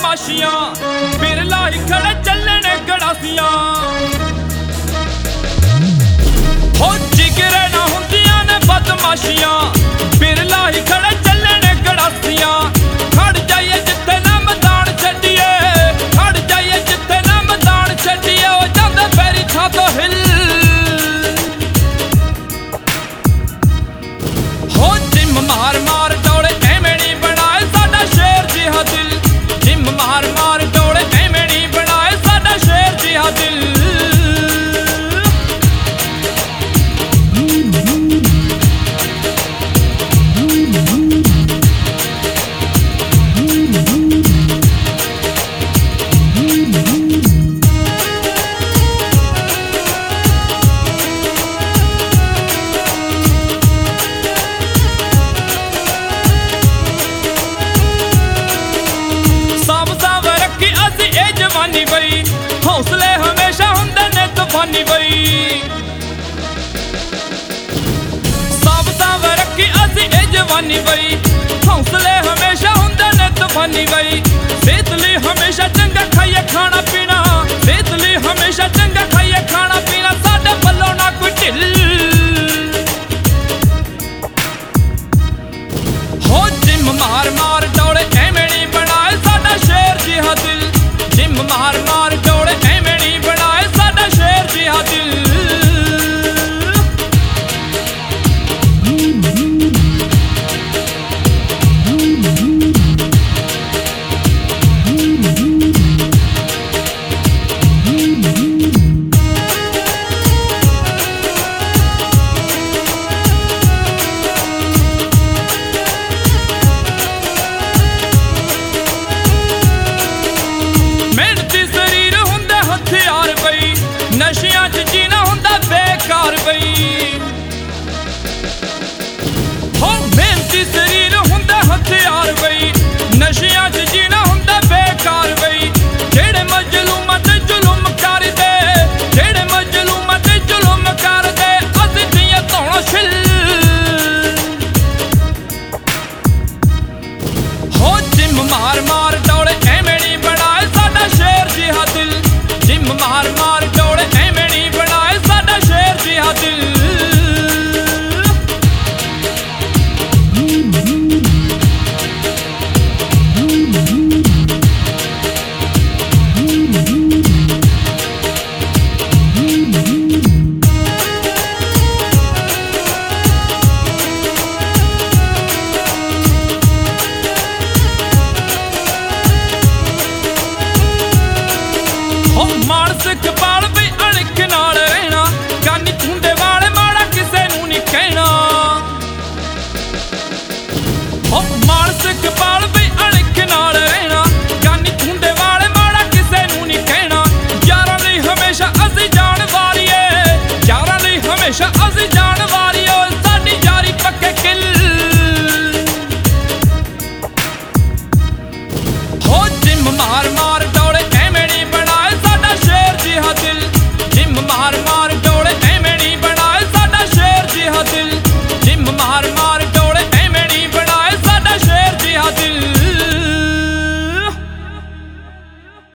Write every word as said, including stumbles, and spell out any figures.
ਬਦਮਾਸ਼ੀਆਂ ਬਿਰਲਾ ਹੀ ਖੜੇ ਚੱਲਣੇ ਗੜਾਸੀਆਂ ਹੋ ਜਿਗਰੇ ਨਾ ਹੁੰਦੀਆਂ ਨੇ ਬਦਮਾਸ਼ੀਆਂ ਬਿਰਲਾ ਹੀ ਖੜੇ ਚੱਲਣੇ ਗੜਾਸੀਆਂ ਖੜ ਜਾਈਏ ਜਿੱਥੇ ਨਾ ਮੈਦਾਨ ਛੱਡੀਏ ਖੜ ਜਾਈਏ ਜਿੱਥੇ ਨਾ ਮੈਦਾਨ ਛੱਡੀਏ ਉਹ ਜਾਂਦੇ ਪੈਰੀ ਥਾਂ ਤੋਂ ਹਿੱਲ ਹੋ ਜਿਮ ਮਾਰ ਮਾਰ ਡੋਲੇ ਐਵੇਂ ਨਹੀਂ ਬਣਾਏ ਸਾਡਾ ਸ਼ੇਰ ਜਿਹਾ ਦਿਲ ਜਿਮ ਮਾਰ ਮਾਰ ਡੋਲੇ ਐਵੇਂ ਨਹੀਂ ਬਣਾਏ ਸਾਡਾ ਸ਼ੇਰ ਜਿਹਾ ਦਿਲ जवानी बई हौसले हमेशा हुंदे ने तूफानी बई सब साव रखी असी ए जवानी बई हौसले हमेशा हुंदे ने तूफानी बई सेहत लई हमेशा चंगा खाइए खाना पीना सेहत लई हमेशा चंगा खाइए खाना पीना साडे पल्लों ना कोई ढिल हो जिम मार मार दौड़े एवें नहीं बनाए साडा शेर जिहा दिल जिम मार मार दौड़े एवें नहीं बनाए साडा शेर जिहा दिल नशियां च जीना हुंदा बेकार बई हो मेहनती शरीर हुंदा हथियार बई नशियां च जीना